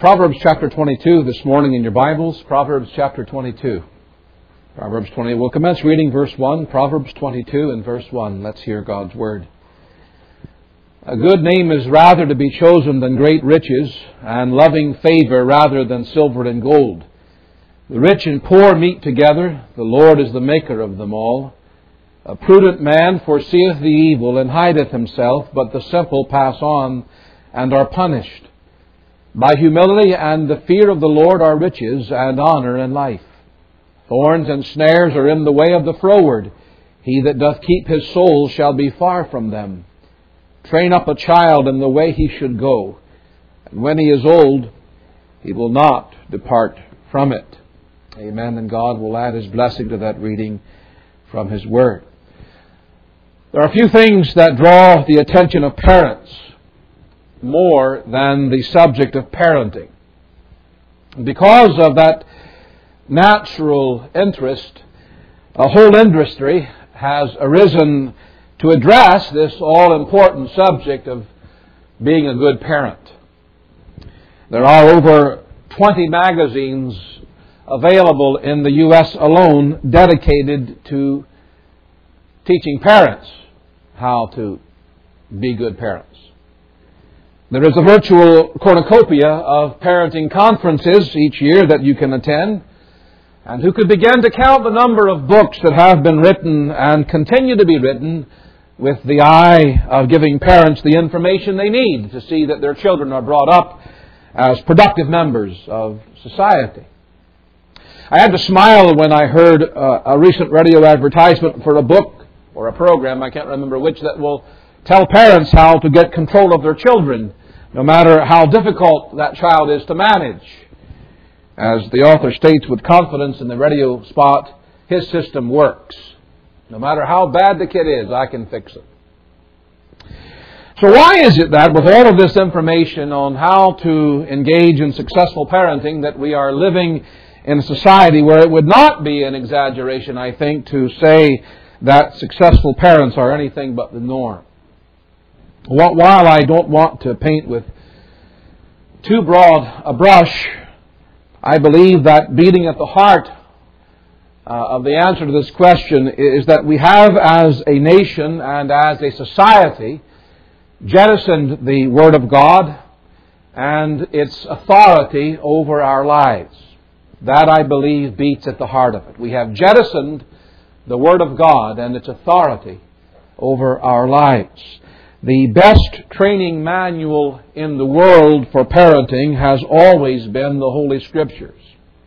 Proverbs chapter 22 this morning in your Bibles. Proverbs chapter 22. Proverbs 20. We'll commence reading verse 1. Proverbs 22 and verse 1. Let's hear God's Word. A good name is rather to be chosen than great riches, and loving favor rather than silver and gold. The rich and poor meet together. The Lord is the maker of them all. A prudent man foreseeth the evil and hideth himself, but the simple pass on and are punished. By humility and the fear of the Lord are riches and honor and life. Thorns and snares are in the way of the froward. He that doth keep his soul shall be far from them. Train up a child in the way he should go, and when he is old, he will not depart from it. Amen. And God will add His blessing to that reading from His Word. There are a few things that draw the attention of parents more than the subject of parenting. Because of that natural interest, a whole industry has arisen to address this all-important subject of being a good parent. There are over 20 magazines available in the U.S. alone dedicated to teaching parents how to be good parents. There is a virtual cornucopia of parenting conferences each year that you can attend. And who could begin to count the number of books that have been written and continue to be written with the eye of giving parents the information they need to see that their children are brought up as productive members of society. I had to smile when I heard a recent radio advertisement for a book or a program, I can't remember which, that will tell parents how to get control of their children, no matter how difficult that child is to manage. As the author states with confidence in the radio spot, his system works. No matter how bad the kid is, I can fix it. So why is it that with all of this information on how to engage in successful parenting that we are living in a society where it would not be an exaggeration, I think, to say that successful parents are anything but the norm? While I don't want to paint with too broad a brush, I believe that beating at the heart of the answer to this question is that we have, as a nation and as a society, jettisoned the Word of God and its authority over our lives. That, I believe, beats at the heart of it. We have jettisoned the Word of God and its authority over our lives. The best training manual in the world for parenting has always been the Holy Scriptures.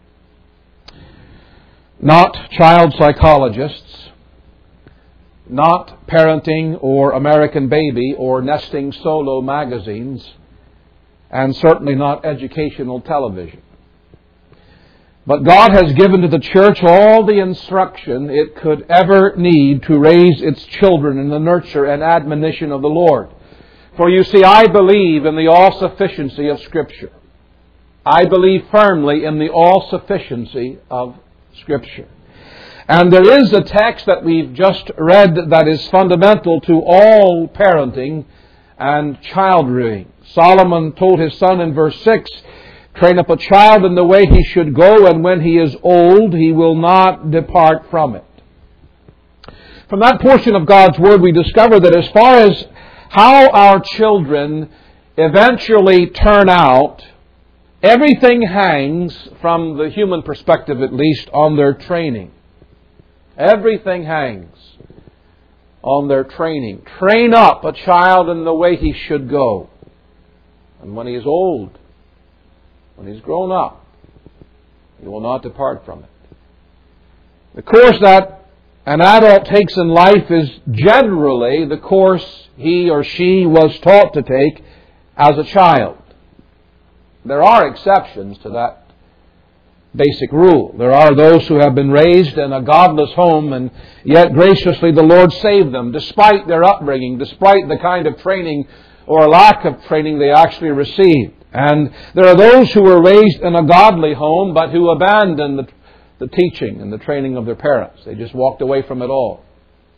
Not child psychologists, not Parenting or American Baby or Nesting Solo magazines, and certainly not educational television. But God has given to the church all the instruction it could ever need to raise its children in the nurture and admonition of the Lord. For you see, I believe in the all-sufficiency of Scripture. I believe firmly in the all-sufficiency of Scripture. And there is a text that we've just read that is fundamental to all parenting and child rearing. Solomon told his son in verse 6, "Train up a child in the way he should go, and when he is old, he will not depart from it." From that portion of God's Word, we discover that as far as how our children eventually turn out, everything hangs, from the human perspective at least, on their training. Everything hangs on their training. Train up a child in the way he should go, and when he is old, when he's grown up, he will not depart from it. The course that an adult takes in life is generally the course he or she was taught to take as a child. There are exceptions to that basic rule. There are those who have been raised in a godless home, and yet graciously the Lord saved them, despite their upbringing, despite the kind of training or lack of training they actually received. And there are those who were raised in a godly home, but who abandoned the teaching and the training of their parents. They just walked away from it all.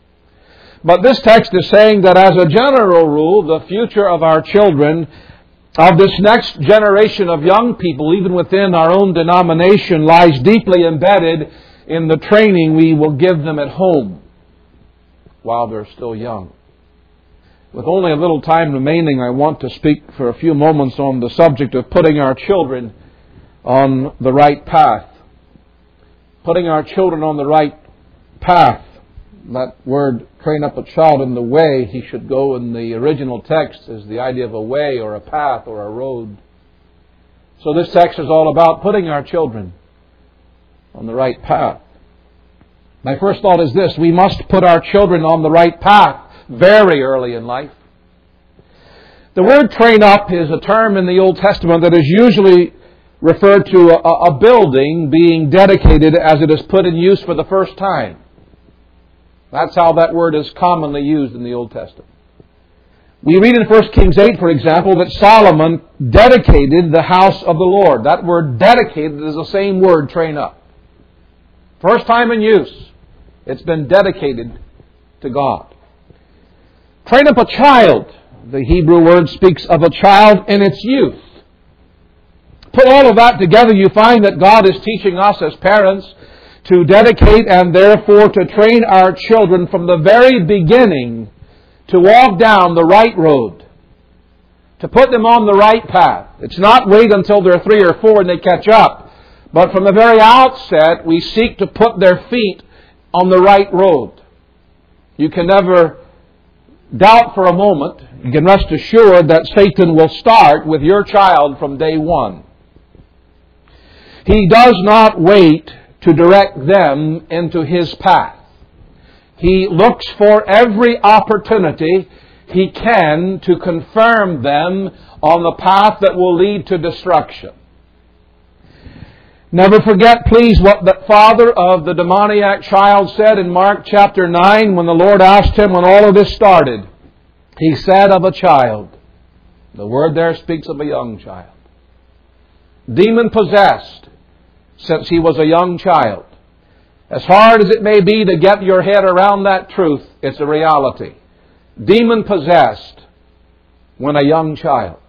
But this text is saying that as a general rule, the future of our children of this next generation of young people, even within our own denomination, lies deeply embedded in the training we will give them at home while they're still young. With only a little time remaining, I want to speak for a few moments on the subject of putting our children on the right path. Putting our children on the right path. That word, train up a child in the way he should go, in the original text is the idea of a way or a path or a road. So this text is all about putting our children on the right path. My first thought is this: we must put our children on the right path very early in life. The word train up is a term in the Old Testament that is usually referred to a building being dedicated as it is put in use for the first time. That's how that word is commonly used in the Old Testament. We read in 1 Kings 8, for example, that Solomon dedicated the house of the Lord. That word dedicated is the same word, train up. First time in use. It's been dedicated to God. Train up a child. The Hebrew word speaks of a child in its youth. Put all of that together, you find that God is teaching us as parents to dedicate and therefore to train our children from the very beginning to walk down the right road, to put them on the right path. It's not wait until they're 3 or 4 and they catch up, but from the very outset we seek to put their feet on the right road. You can never doubt for a moment, you can rest assured that Satan will start with your child from day one. He does not wait to direct them into his path. He looks for every opportunity he can to confirm them on the path that will lead to destruction. Never forget, please, what the father of the demoniac child said in Mark chapter 9 when the Lord asked him when all of this started. He said of a child, the word there speaks of a young child, demon-possessed since he was a young child. As hard as it may be to get your head around that truth, it's a reality. Demon-possessed when a young child.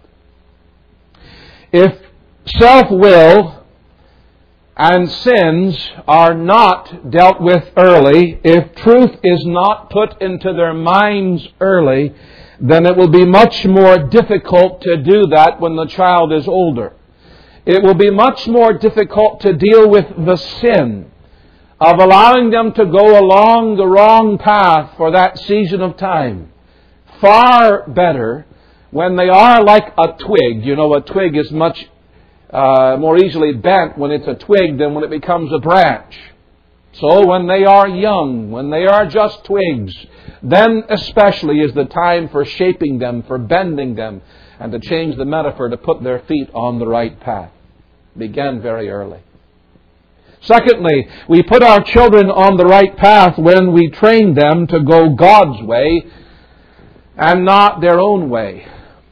If self-will and sins are not dealt with early, if truth is not put into their minds early, then it will be much more difficult to do that when the child is older. It will be much more difficult to deal with the sin of allowing them to go along the wrong path for that season of time. Far better when they are like a twig. You know, a twig is much more easily bent when it's a twig than when it becomes a branch. So when they are young, when they are just twigs, then especially is the time for shaping them, for bending them, and to change the metaphor, to put their feet on the right path. Begin very early. Secondly, we put our children on the right path when we train them to go God's way and not their own way.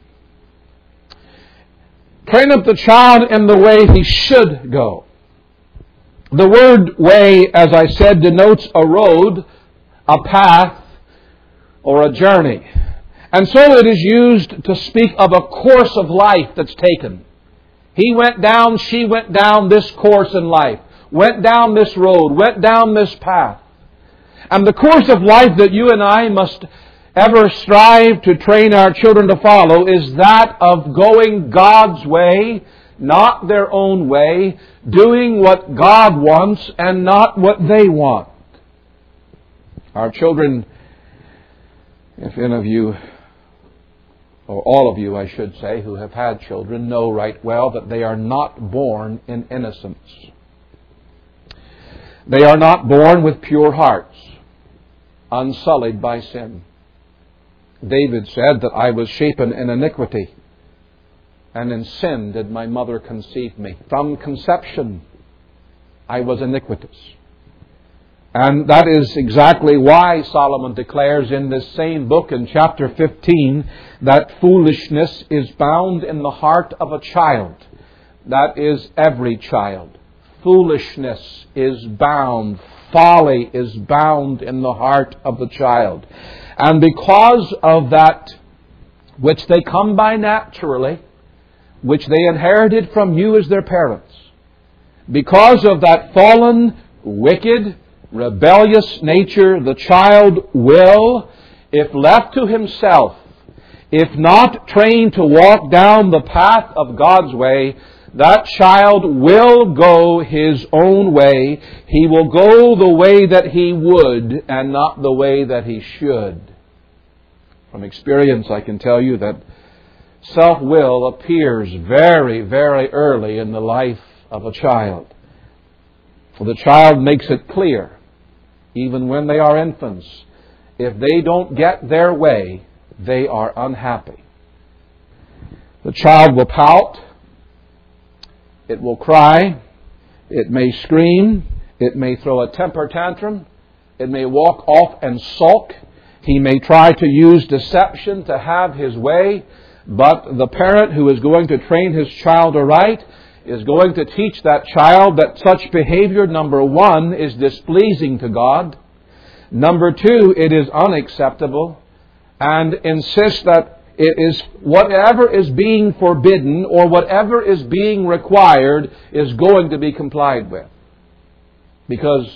Train up the child in the way he should go. The word way, as I said, denotes a road, a path, or a journey. And so it is used to speak of a course of life that's taken. He went down, she went down this course in life. Went down this road, went down this path. And the course of life that you and I must ever strive to train our children to follow is that of going God's way, not their own way, doing what God wants and not what they want. Our children, if any of you, or all of you I should say, who have had children, know right well that they are not born in innocence. They are not born with pure hearts, unsullied by sin. David said that I was shapen in iniquity, and in sin did my mother conceive me. From conception I was iniquitous. And that is exactly why Solomon declares in this same book in chapter 15 that foolishness is bound in the heart of a child. That is every child. Foolishness is bound. Folly is bound in the heart of the child. And because of that which they come by naturally, which they inherited from you as their parents. Because of that fallen, wicked, rebellious nature, the child will, if left to himself, if not trained to walk down the path of God's way, that child will go his own way. He will go the way that he would and not the way that he should. From experience, I can tell you that self-will appears very, very early in the life of a child. The child makes it clear, even when they are infants, if they don't get their way, they are unhappy. The child will pout. It will cry. It may scream. It may throw a temper tantrum. It may walk off and sulk. He may try to use deception to have his way. But the parent who is going to train his child aright is going to teach that child that such behavior, number one, is displeasing to God. Number two, it is unacceptable. And insist that it is whatever is being forbidden or whatever is being required is going to be complied with. Because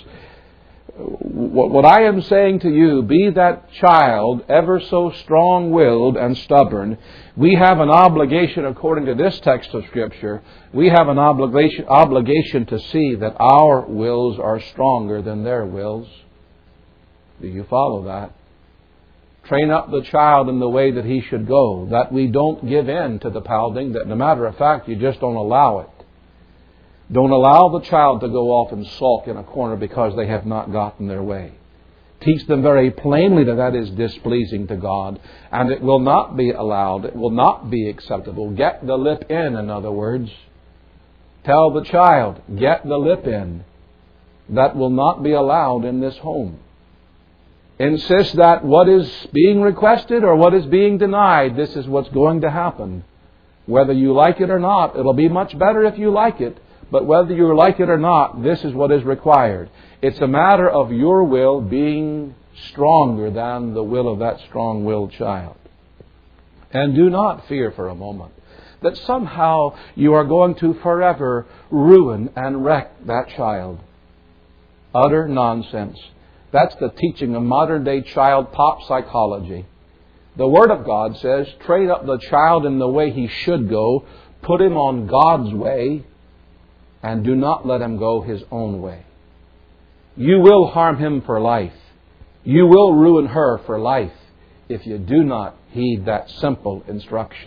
what I am saying to you, be that child ever so strong-willed and stubborn, we have an obligation, according to this text of Scripture, we have an obligation to see that our wills are stronger than their wills. Do you follow that? Train up the child in the way that he should go, that we don't give in to the pouting, that no matter of fact, you just don't allow it. Don't allow the child to go off and sulk in a corner because they have not gotten their way. Teach them very plainly that that is displeasing to God, and it will not be allowed, it will not be acceptable. Get the lip in other words. Tell the child, get the lip in. That will not be allowed in this home. Insist that what is being requested or what is being denied, this is what's going to happen. Whether you like it or not, it'll be much better if you like it. But whether you like it or not, this is what is required. It's a matter of your will being stronger than the will of that strong-willed child. And do not fear for a moment that somehow you are going to forever ruin and wreck that child. Utter nonsense. That's the teaching of modern-day child pop psychology. The Word of God says, train up the child in the way he should go, put him on God's way, and do not let him go his own way. You will harm him for life. You will ruin her for life if you do not heed that simple instruction.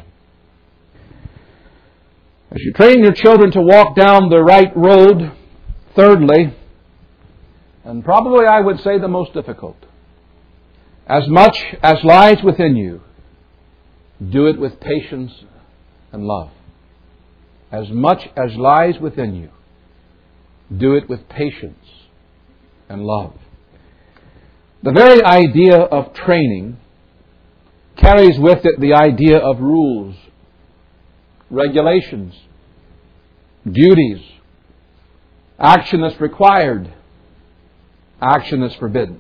As you train your children to walk down the right road, thirdly, and probably I would say the most difficult, as much as lies within you, do it with patience and love. As much as lies within you, do it with patience and love. The very idea of training carries with it the idea of rules, regulations, duties, action that's required, action that's forbidden.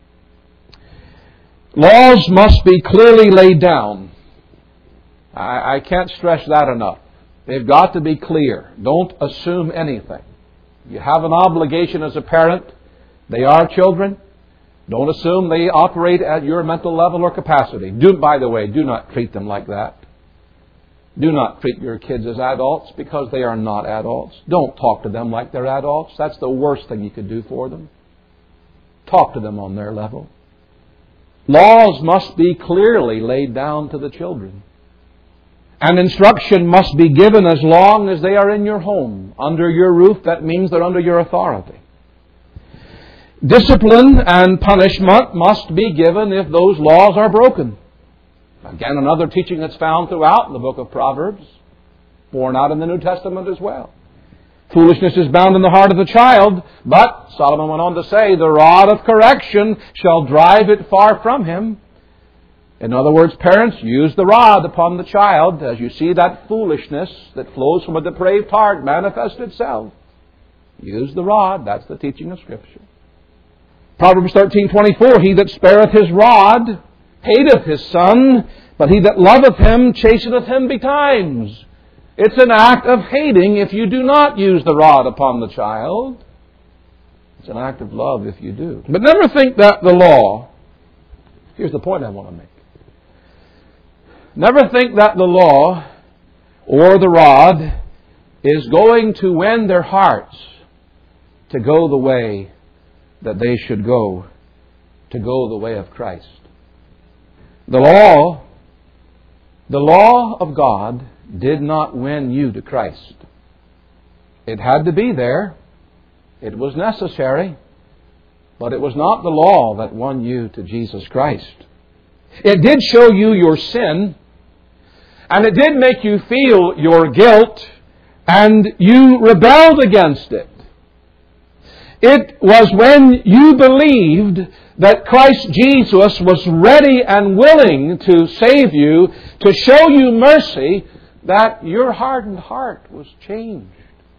Laws must be clearly laid down. I can't stress that enough. They've got to be clear. Don't assume anything. You have an obligation as a parent. They are children. Don't assume they operate at your mental level or capacity. By the way, do not treat them like that. Do not treat your kids as adults because they are not adults. Don't talk to them like they're adults. That's the worst thing you could do for them. Talk to them on their level. Laws must be clearly laid down to the children. And instruction must be given as long as they are in your home. Under your roof, that means they're under your authority. Discipline and punishment must be given if those laws are broken. Again, another teaching that's found throughout the book of Proverbs, borne out in the New Testament as well. Foolishness is bound in the heart of the child, but, Solomon went on to say, the rod of correction shall drive it far from him. In other words, parents, use the rod upon the child as you see that foolishness that flows from a depraved heart manifest itself. Use the rod. That's the teaching of Scripture. Proverbs 13:24, he that spareth his rod hateth his son, but he that loveth him chasteneth him betimes. It's an act of hating if you do not use the rod upon the child. It's an act of love if you do. But never think that the law, here's the point I want to make. Never think that the law or the rod is going to win their hearts to go the way that they should go, to go the way of Christ. The law of God did not win you to Christ. It had to be there. It was necessary. But it was not the law that won you to Jesus Christ. It did show you your sin, and it did make you feel your guilt, and you rebelled against it. It was when you believed that Christ Jesus was ready and willing to save you, to show you mercy, that your hardened heart was changed.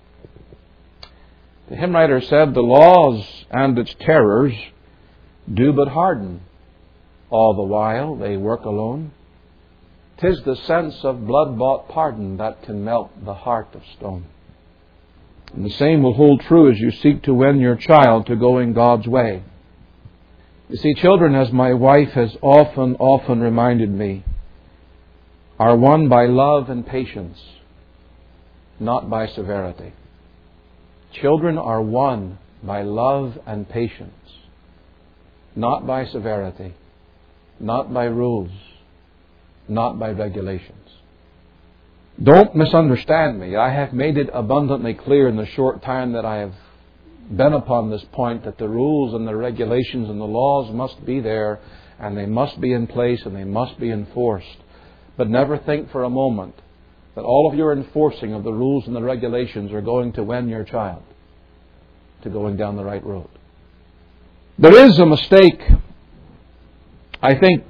The hymn writer said, "The laws and its terrors do but harden. All the while they work alone. 'Tis the sense of blood-bought pardon that can melt the heart of stone." And the same will hold true as you seek to win your child to going God's way. You see, children, as my wife has often reminded me, are won by love and patience, not by severity. Children are won by love and patience, not by severity, not by rules, not by regulations. Don't misunderstand me. I have made it abundantly clear in the short time that I have been upon this point that the rules and the regulations and the laws must be there, and they must be in place, and they must be enforced. But never think for a moment that all of your enforcing of the rules and the regulations are going to win your child to going down the right road. There is a mistake, I think,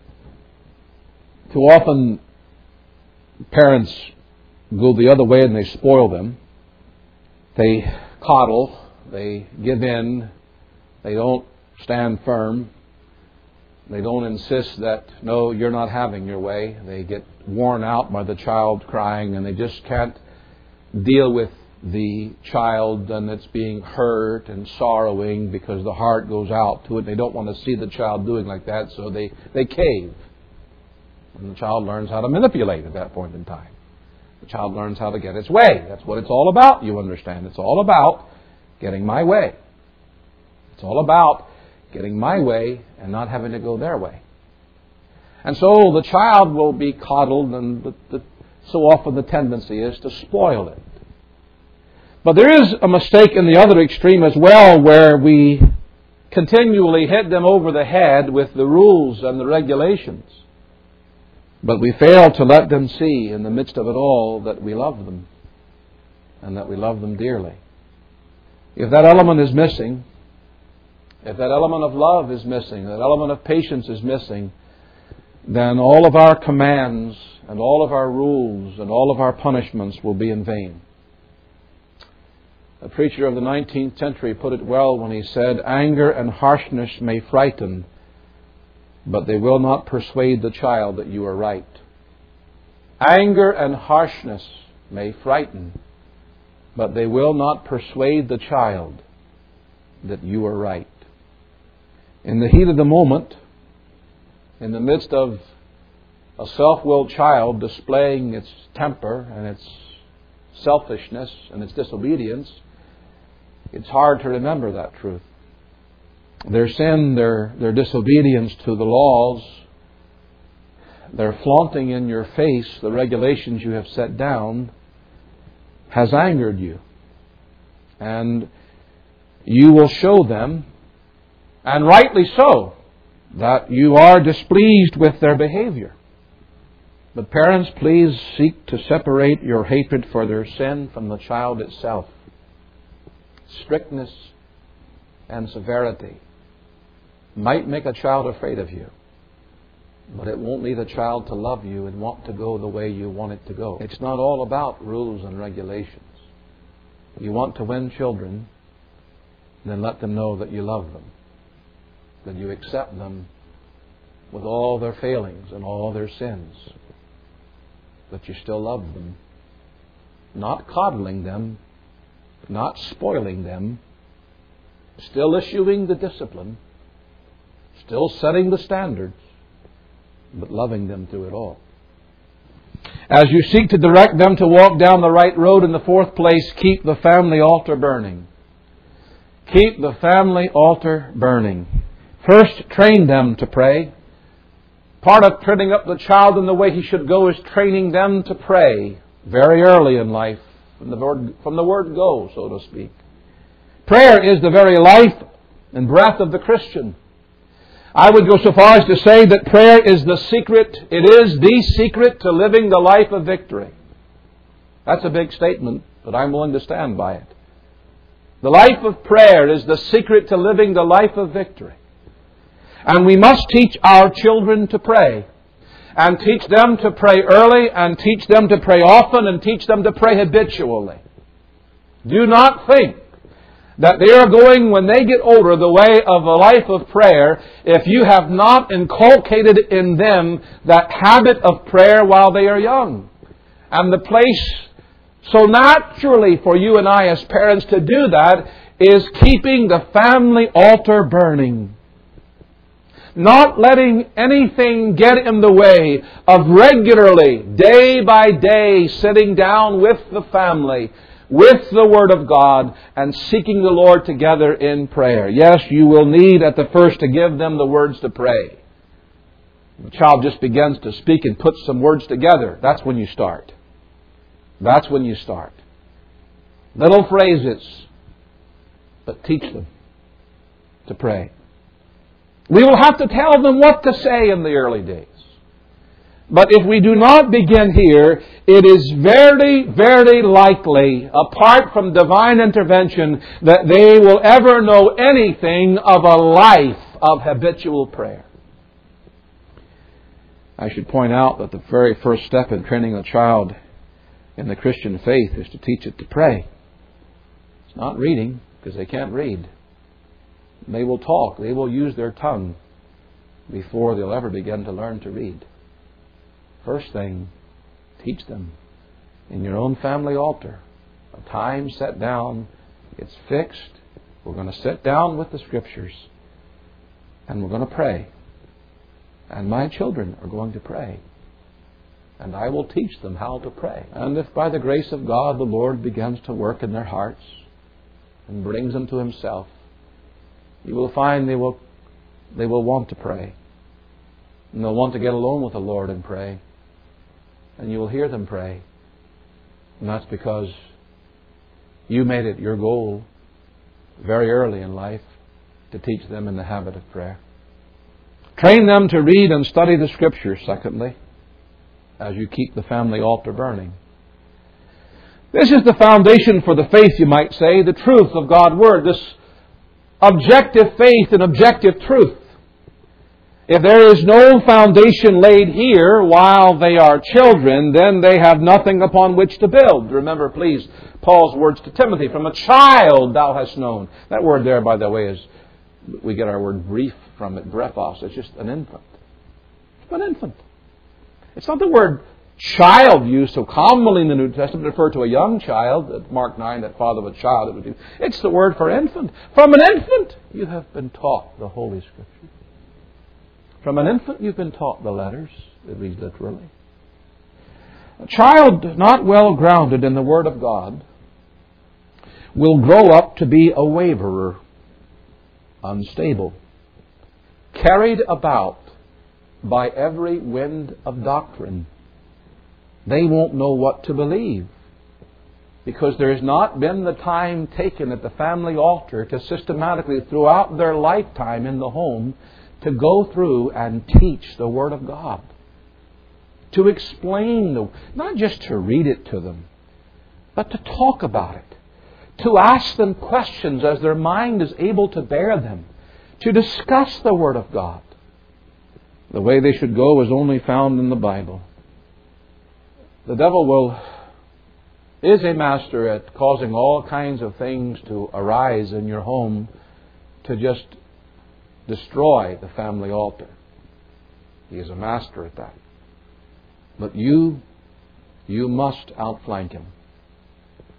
too often parents go the other way and they spoil them. They coddle, they give in, they don't stand firm, they don't insist that, no, you're not having your way. They get worn out by the child crying, and they just can't deal with the child and it's being hurt and sorrowing because the heart goes out to it. They don't want to see the child doing like that, so they cave. And the child learns how to manipulate at that point in time. The child learns how to get its way. That's what it's all about, you understand. It's all about getting my way. It's all about getting my way and not having to go their way. And so the child will be coddled, and so often the tendency is to spoil it. But there is a mistake in the other extreme as well, where we continually hit them over the head with the rules and the regulations. But we fail to let them see in the midst of it all that we love them and that we love them dearly. If that element is missing, if that element of love is missing, that element of patience is missing, then all of our commands and all of our rules and all of our punishments will be in vain. A preacher of the 19th century put it well when he said, "Anger and harshness may frighten, but they will not persuade the child that you are right." Anger and harshness may frighten, but they will not persuade the child that you are right. In the heat of the moment, in the midst of a self-willed child displaying its temper and its selfishness and its disobedience, it's hard to remember that truth. Their sin, their disobedience to the laws, their flaunting in your face the regulations you have set down, has angered you. And you will show them, and rightly so, that you are displeased with their behavior. But parents, please seek to separate your hatred for their sin from the child itself. Strictness and severity might make a child afraid of you, but it won't lead a child to love you and want to go the way you want it to go. It's not all about rules and regulations. If you want to win children, then let them know that you love them, that you accept them with all their failings and all their sins, but you still love them not coddling them, not spoiling them, still issuing the discipline, still setting the standards, but loving them through it all. As you seek to direct them to walk down the right road, in the fourth place, keep the family altar burning. Keep the family altar burning. First, train them to pray. Part of training up the child in the way he should go is training them to pray very early in life, from the word go, so to speak. Prayer is the very life and breath of the Christian. I would go so far as to say that prayer is the secret, it is the secret to living the life of victory. That's a big statement, but I'm willing to stand by it. The life of prayer is the secret to living the life of victory. And we must teach our children to pray. And teach them to pray early, and teach them to pray often, and teach them to pray habitually. Do not think that they are going, when they get older, the way of a life of prayer if you have not inculcated in them that habit of prayer while they are young. And the place so naturally for you and I as parents to do that is keeping the family altar burning. Not letting anything get in the way of regularly, day by day, sitting down with the family, with the Word of God, and seeking the Lord together in prayer. Yes, you will need at the first to give them the words to pray. The child just begins to speak and puts some words together. That's when you start. That's when you start. Little phrases, but teach them to pray. We will have to tell them what to say in the early days. But if we do not begin here, it is very, very likely, apart from divine intervention, that they will ever know anything of a life of habitual prayer. I should point out that the very first step in training a child in the Christian faith is to teach it to pray. It's not reading, because they can't read. They will talk. They will use their tongue before they'll ever begin to learn to read. First thing, teach them in your own family altar. A time set down. It's fixed. We're going to sit down with the Scriptures. And we're going to pray. And my children are going to pray. And I will teach them how to pray. And if by the grace of God the Lord begins to work in their hearts and brings them to Himself, you will find they will want to pray. And they'll want to get alone with the Lord and pray. And you will hear them pray. And that's because you made it your goal very early in life to teach them in the habit of prayer. Train them to read and study the Scriptures, secondly, as you keep the family altar burning. This is the foundation for the faith, you might say, the truth of God's Word, this objective faith and objective truth. If there is no foundation laid here while they are children, then they have nothing upon which to build. Remember, please, Paul's words to Timothy, from a child thou hast known. That word there, by the way, is, we get our word brief from it, brephos. It's just an infant. It's an infant. It's not the word child used so commonly in the New Testament to refer to a young child, at Mark 9, that father of a child. It's the word for infant. From an infant, you have been taught the Holy Scripture. From an infant, you've been taught the letters. It reads literally. A child not well grounded in the Word of God will grow up to be a waverer, unstable, carried about by every wind of doctrine. They won't know what to believe, because there has not been the time taken at the family altar to systematically, throughout their lifetime in the home, to go through and teach the Word of God. To explain, not just to read it to them, but to talk about it. To ask them questions as their mind is able to bear them. To discuss the Word of God. The way they should go is only found in the Bible. The devil is a master at causing all kinds of things to arise in your home to just destroy the family altar. He is a master at that. But you must outflank him.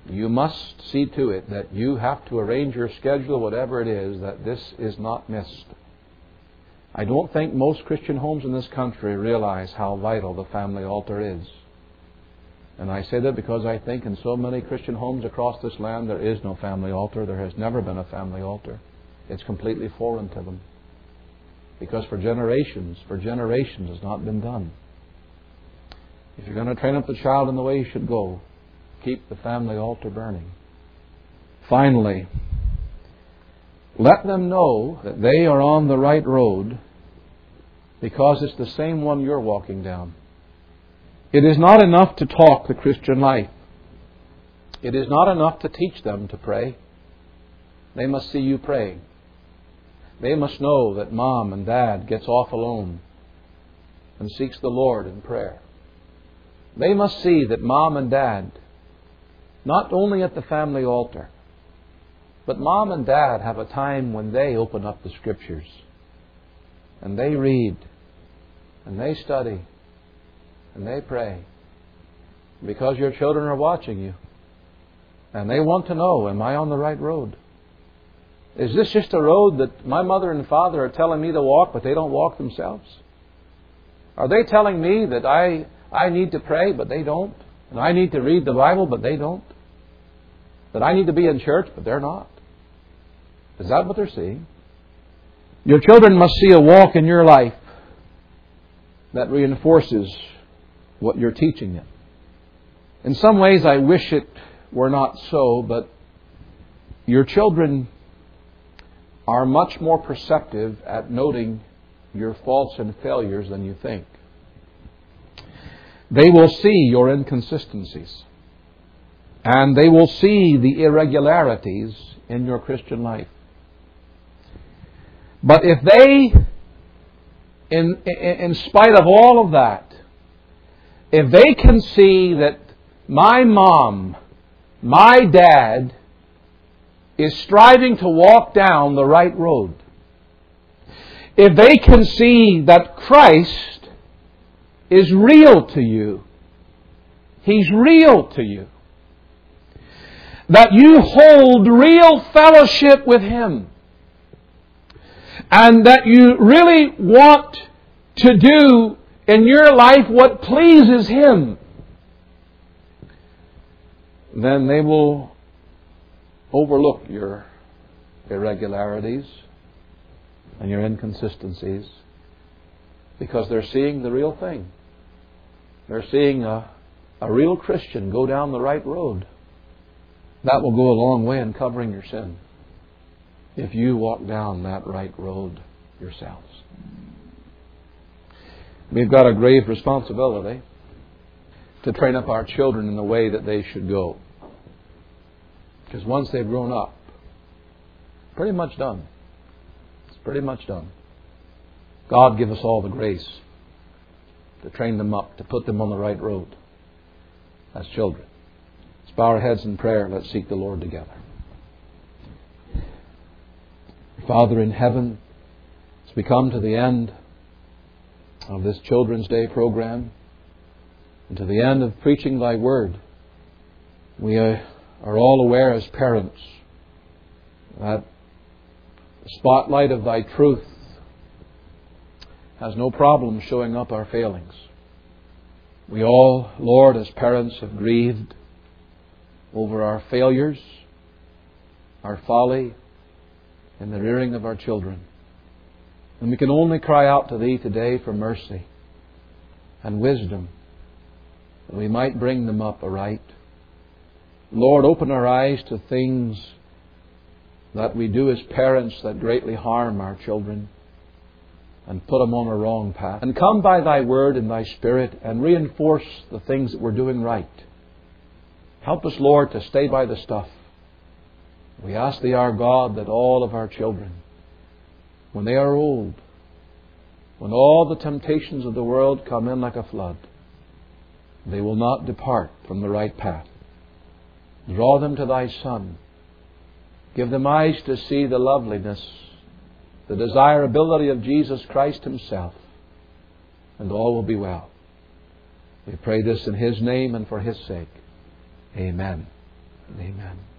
You must see to it that you have to arrange your schedule, whatever it is, that this is not missed. I don't think most Christian homes in this country realize how vital the family altar is. And I say that because I think in so many Christian homes across this land there is no family altar. There has never been a family altar. It's completely foreign to them. Because for generations it's not been done. If you're going to train up the child in the way he should go, keep the family altar burning. Finally, let them know that they are on the right road because it's the same one you're walking down. It is not enough to talk the Christian life. It is not enough to teach them to pray. They must see you praying. They must know that Mom and Dad gets off alone and seeks the Lord in prayer. They must see that Mom and Dad, not only at the family altar, but Mom and Dad have a time when they open up the Scriptures and they read and they study and they pray because your children are watching you and they want to know, am I on the right road? Is this just a road that my mother and father are telling me to walk, but they don't walk themselves? Are they telling me that I need to pray, but they don't? And I need to read the Bible, but they don't? That I need to be in church, but they're not? Is that what they're seeing? Your children must see a walk in your life that reinforces what you're teaching them. In some ways, I wish it were not so, but your children are much more perceptive at noting your faults and failures than you think. They will see your inconsistencies, and they will see the irregularities in your Christian life. But if they, in spite of all of that, if they can see that my mom, my dad, is striving to walk down the right road, if they can see that Christ is real to you, He's real to you, that you hold real fellowship with Him, and that you really want to do in your life what pleases Him, then they will overlook your irregularities and your inconsistencies because they're seeing the real thing. They're seeing a real Christian go down the right road. That will go a long way in covering your sin if you walk down that right road yourselves. We've got a grave responsibility to train up our children in the way that they should go. Because once they've grown up, pretty much done. It's pretty much done. God give us all the grace to train them up, to put them on the right road as children. Let's bow our heads in prayer. Let's seek the Lord together. Father in heaven, as we come to the end of this Children's Day program and to the end of preaching Thy Word, we are all aware as parents that the spotlight of Thy truth has no problem showing up our failings. We all, Lord, as parents have grieved over our failures, our folly, in the rearing of our children. And we can only cry out to Thee today for mercy and wisdom, that we might bring them up aright. Lord, open our eyes to things that we do as parents that greatly harm our children and put them on a wrong path. And come by Thy Word and Thy Spirit and reinforce the things that we're doing right. Help us, Lord, to stay by the stuff. We ask Thee, our God, that all of our children, when they are old, when all the temptations of the world come in like a flood, they will not depart from the right path. Draw them to Thy Son. Give them eyes to see the loveliness, the desirability of Jesus Christ Himself, and all will be well. We pray this in His name and for His sake. Amen. Amen.